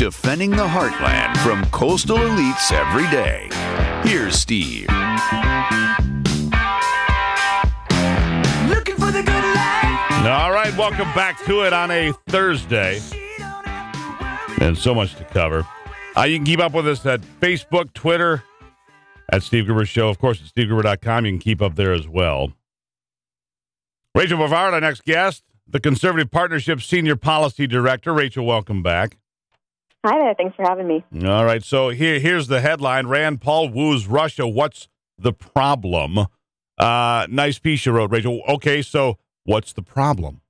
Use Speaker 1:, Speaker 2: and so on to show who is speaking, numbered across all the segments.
Speaker 1: defending the heartland from coastal elites every day. Here's Steve.
Speaker 2: Looking for the good life.
Speaker 3: All right, welcome back to it on a Thursday. And so much to cover. You can keep up with us at Facebook, Twitter, at Steve Gruber Show. Of course, at SteveGruber.com. You can keep up there as well. Rachel Bovard, our next guest, the Conservative Partnership Senior Policy Director. Rachel, welcome back.
Speaker 4: Hi there. Thanks for having me.
Speaker 3: All right, so here's the headline. Rand Paul woos Russia. What's the problem? Nice piece you wrote, Rachel. Okay, so what's the problem?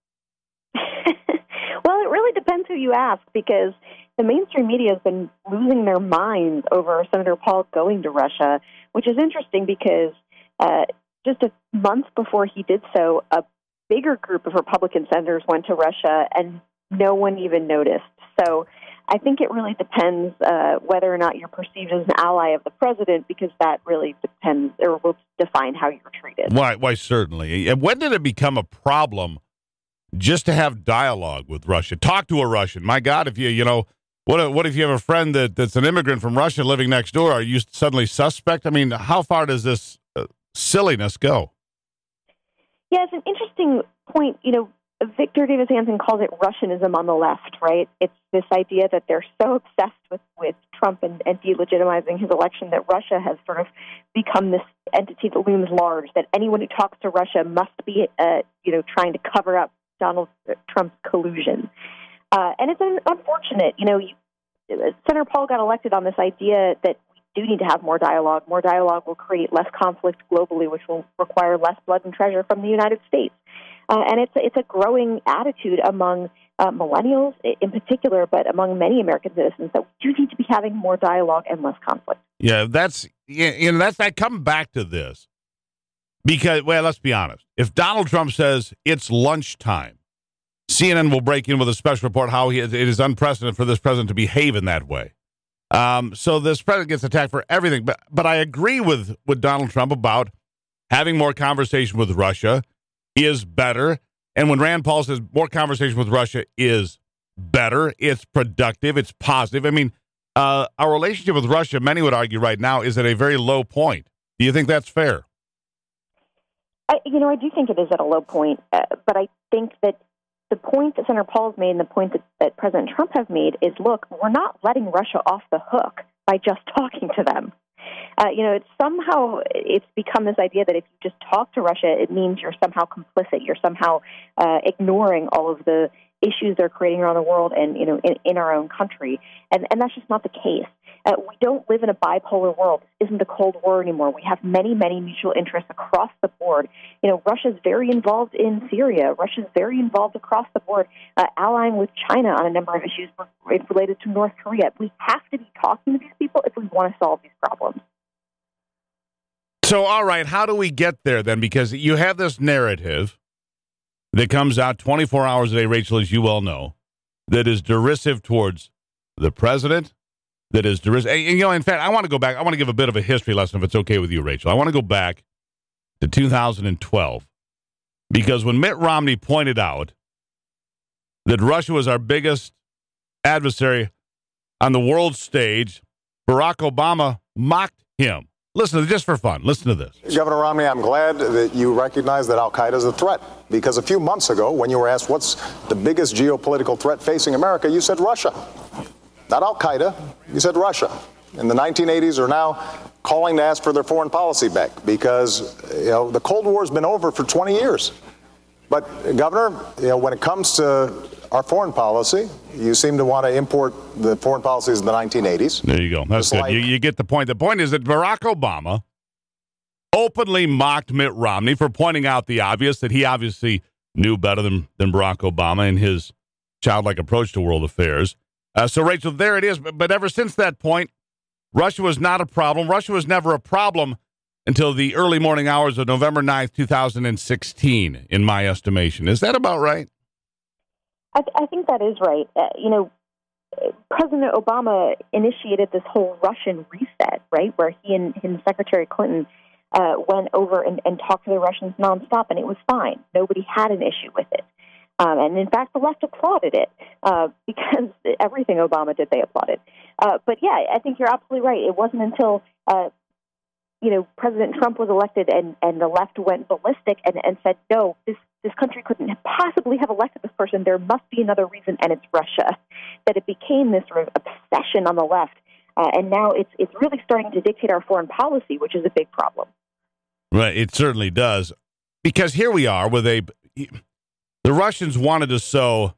Speaker 4: Well, it really depends who you ask, because the mainstream media has been losing their minds over Senator Paul going to Russia, which is interesting because just a month before he did so, a bigger group of Republican senators went to Russia, and no one even noticed. So I think it really depends whether or not you're perceived as an ally of the president, because that really depends or will define how you're treated.
Speaker 3: Why, certainly. And when did it become a problem just to have dialogue with Russia? Talk to a Russian. My God, if what if you have a friend that's an immigrant from Russia living next door? Are you suddenly suspect? I mean, how far does this silliness go?
Speaker 4: Yeah, it's an interesting point. Victor Davis Hanson calls it Russianism on the left, right? It's this idea that they're so obsessed with Trump and delegitimizing his election that Russia has sort of become this entity that looms large, that anyone who talks to Russia must be, trying to cover up Donald Trump's collusion. And it's unfortunate. Senator Paul got elected on this idea that we do need to have more dialogue. More dialogue will create less conflict globally, which will require less blood and treasure from the United States. And it's a growing attitude among millennials in particular, but among many American citizens, that we do need to be having more dialogue and less conflict.
Speaker 3: Yeah, I come back to this because, well, let's be honest. If Donald Trump says it's lunchtime, CNN will break in with a special report how it is unprecedented for this president to behave in that way. So this president gets attacked for everything. But I agree with Donald Trump about having more conversation with Russia is better. And when Rand Paul says more conversation with Russia is better, it's productive, it's positive. I mean, our relationship with Russia, many would argue right now, is at a very low point. Do you think that's fair?
Speaker 4: I do think it is at a low point. But I think that the point that Senator Paul has made and the point that President Trump has made is, look, we're not letting Russia off the hook by just talking to them. It's become this idea that if you just talk to Russia, it means you're somehow complicit. You're somehow ignoring all of the issues they're creating around the world and in our own country, and that's just not the case. We don't live in a bipolar world. This isn't the Cold War anymore. We have many, many mutual interests across the board. Russia's very involved in Syria. Russia's very involved across the board, allying with China on a number of issues related to North Korea. We have to be talking to these people if we want to solve these problems.
Speaker 3: So, all right, how do we get there then? Because you have this narrative that comes out 24 hours a day, Rachel, as you well know, that is derisive towards the president, that is derisive. In fact, I want to go back. I want to give a bit of a history lesson, if it's okay with you, Rachel. I want to go back to 2012, because when Mitt Romney pointed out that Russia was our biggest adversary on the world stage, Barack Obama mocked him. Listen, just for fun, listen to this.
Speaker 5: Governor Romney, I'm glad that you recognize that al-Qaeda is a threat, because a few months ago, when you were asked what's the biggest geopolitical threat facing America, you said Russia. Not al-Qaeda, you said Russia. And the 1980s are now calling to ask for their foreign policy back, because the Cold War has been over for 20 years. But, Governor, when it comes to our foreign policy, you seem to want to import the foreign policies of the 1980s.
Speaker 3: There you go. That's good. You get the point. The point is that Barack Obama openly mocked Mitt Romney for pointing out the obvious, that he obviously knew better than Barack Obama in his childlike approach to world affairs. So, Rachel, there it is. But ever since that point, Russia was not a problem. Russia was never a problem until the early morning hours of November 9th, 2016, in my estimation. Is that about right?
Speaker 4: I think that is right. President Obama initiated this whole Russian reset, right, where he and Secretary Clinton went over and talked to the Russians nonstop, and it was fine. Nobody had an issue with it. And in fact, the left applauded it because everything Obama did, they applauded. But yeah, I think you're absolutely right. It wasn't until President Trump was elected and the left went ballistic and said, no, this country couldn't possibly have elected this person. There must be another reason, and it's Russia, that it became this sort of obsession on the left. And now it's really starting to dictate our foreign policy, which is a big problem.
Speaker 3: Right, it certainly does. Because here we are with the Russians wanted to sow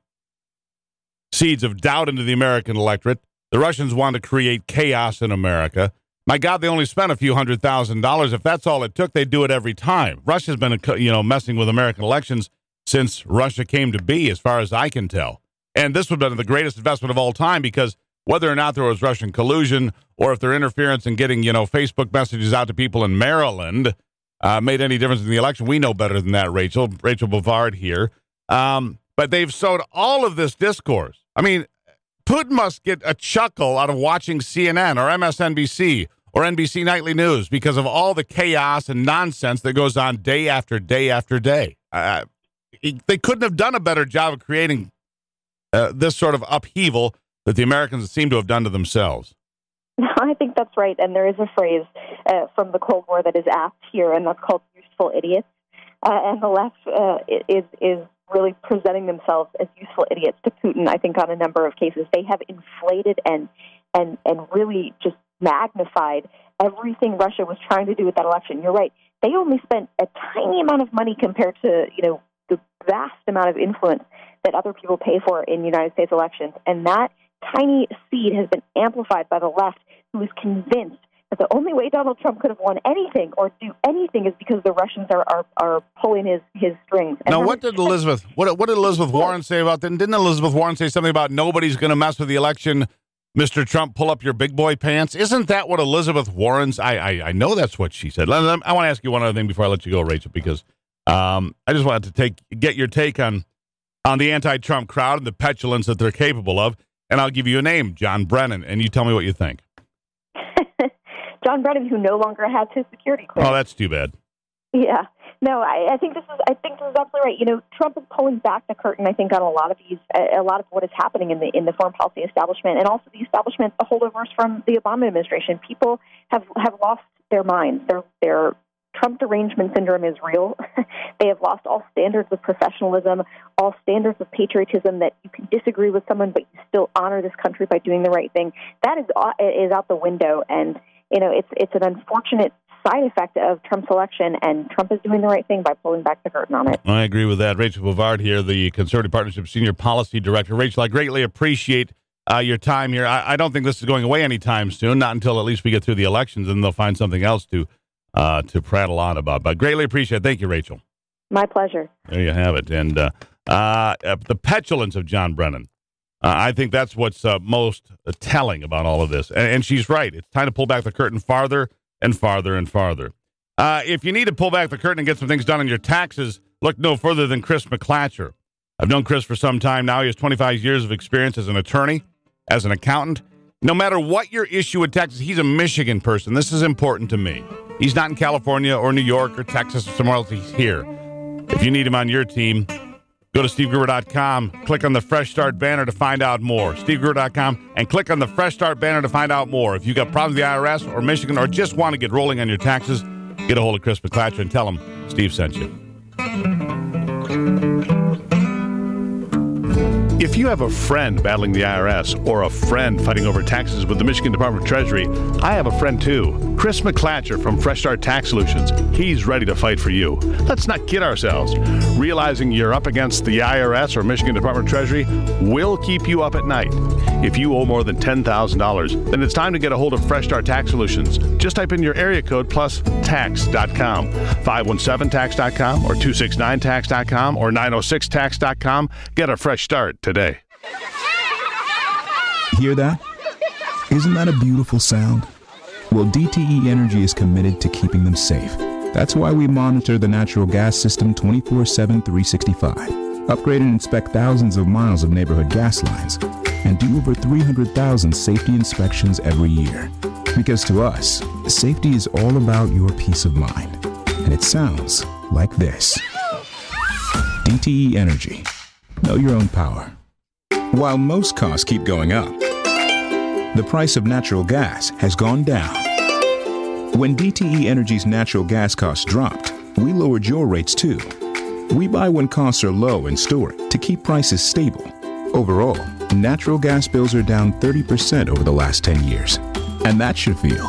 Speaker 3: seeds of doubt into the American electorate. The Russians wanted to create chaos in America. My God, they only spent a few $100,000. If that's all it took, they'd do it every time. Russia's been, messing with American elections since Russia came to be, as far as I can tell. And this would have been the greatest investment of all time, because whether or not there was Russian collusion or if their interference in getting, Facebook messages out to people in Maryland made any difference in the election, we know better than that, Rachel Bovard here. But they've sowed all of this discourse. I mean, Putin must get a chuckle out of watching CNN or MSNBC or NBC Nightly News because of all the chaos and nonsense that goes on day after day after day. They couldn't have done a better job of creating this sort of upheaval that the Americans seem to have done to themselves.
Speaker 4: I think that's right. And there is a phrase from the Cold War that is apt here, and that's called useful idiots. And the left is really presenting themselves as useful idiots to Putin, I think, on a number of cases. They have inflated and really just magnified everything Russia was trying to do with that election. You're right. They only spent a tiny amount of money compared to, the vast amount of influence that other people pay for in United States elections. And that tiny seed has been amplified by the left, who is convinced that the only way Donald Trump could have won anything or do anything is because the Russians are pulling his strings. And
Speaker 3: now, what did Elizabeth Warren say about that? Didn't Elizabeth Warren say something about nobody's going to mess with the election? Mr. Trump, pull up your big boy pants. Isn't that what Elizabeth Warren's? I know that's what she said. I want to ask you one other thing before I let you go, Rachel, because I just wanted to get your take on the anti-Trump crowd and the petulance that they're capable of. And I'll give you a name, John Brennan, and you tell me what you think.
Speaker 4: John Brennan, who no longer has his security clearance.
Speaker 3: Oh, that's too bad.
Speaker 4: Yeah. No, I think this is absolutely right. Trump is pulling back the curtain, I think, on a lot of what is happening in the foreign policy establishment, and also the establishment, the holdovers from the Obama administration. People have lost their minds. Their Trump derangement syndrome is real. They have lost all standards of professionalism, all standards of patriotism, that you can disagree with someone, but you still honor this country by doing the right thing. That is out the window, and it's an unfortunate side effect of Trump's election, and Trump is doing the right thing by pulling back the curtain on it.
Speaker 3: I agree with that. Rachel Bovard here, the Conservative Partnership Senior Policy Director. Rachel, I greatly appreciate your time here. I don't think this is going away anytime soon, not until at least we get through the elections, and they'll find something else to prattle on about. But greatly appreciate it. Thank you, Rachel.
Speaker 4: My pleasure.
Speaker 3: There you have it. And the petulance of John Brennan. I think that's what's most telling about all of this. And she's right. It's time to pull back the curtain farther and farther and farther. If you need to pull back the curtain and get some things done on your taxes, look no further than Chris McClatcher. I've known Chris for some time now. He has 25 years of experience as an attorney, as an accountant. No matter what your issue with taxes, he's a Michigan person. This is important to me. He's not in California or New York or Texas or somewhere else. He's here. If you need him on your team, go to SteveGruber.com, click on the Fresh Start banner to find out more. SteveGruber.com, and click on the Fresh Start banner to find out more. If you've got problems with the IRS or Michigan or just want to get rolling on your taxes, get a hold of Chris McClatcher and tell him Steve sent you. If you have a friend battling the IRS or a friend fighting over taxes with the Michigan Department of Treasury, I have a friend too, Chris McClatcher from Fresh Start Tax Solutions. He's ready to fight for you. Let's not kid ourselves. Realizing you're up against the IRS or Michigan Department of Treasury will keep you up at night. If you owe more than $10,000, then it's time to get a hold of Fresh Start Tax Solutions. Just type in your area code plus tax.com, 517tax.com or 269tax.com or 906tax.com. Get a fresh start today.
Speaker 6: Hear that? Isn't that a beautiful sound? Well, DTE Energy is committed to keeping them safe. That's why we monitor the natural gas system 24/7, 365. Upgrade and inspect thousands of miles of neighborhood gas lines and do over 300,000 safety inspections every year. Because to us, safety is all about your peace of mind. And it sounds like this. DTE Energy. Know your own power. While most costs keep going up, the price of natural gas has gone down. When DTE Energy's natural gas costs dropped, we lowered your rates too. We buy when costs are low and store it to keep prices stable. Overall, natural gas bills are down 30% over the last 10 years. And that should feel.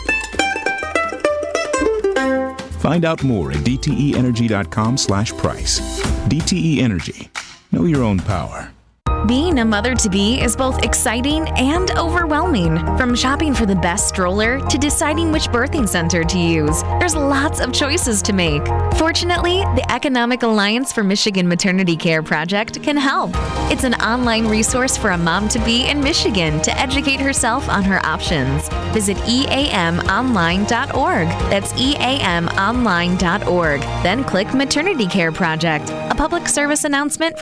Speaker 6: Find out more at dteenergy.com/price. DTE Energy. Know your own power.
Speaker 7: Being a mother-to-be is both exciting and overwhelming. From shopping for the best stroller to deciding which birthing center to use, there's lots of choices to make. Fortunately, the Economic Alliance for Michigan Maternity Care Project can help. It's an online resource for a mom-to-be in Michigan to educate herself on her options. Visit eamonline.org. That's eamonline.org. Then click Maternity Care Project. A public service announcement